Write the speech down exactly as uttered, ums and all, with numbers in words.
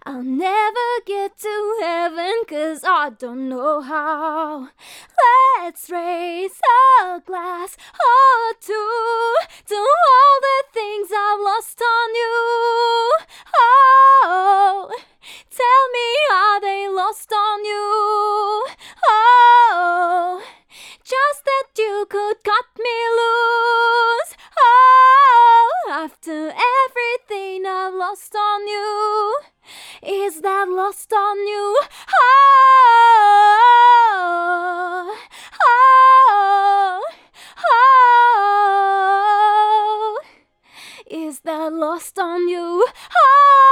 I'll never get to heaven 'cause I don't know how. Let's raise a glass or two to all the things I've lost on you. Oh, tell me, are they lost on you? Oh, just that you could cut me loose. Oh, after everything I've lost on you, is that lost on you? Oh, oh, oh, is that lost on you? Oh.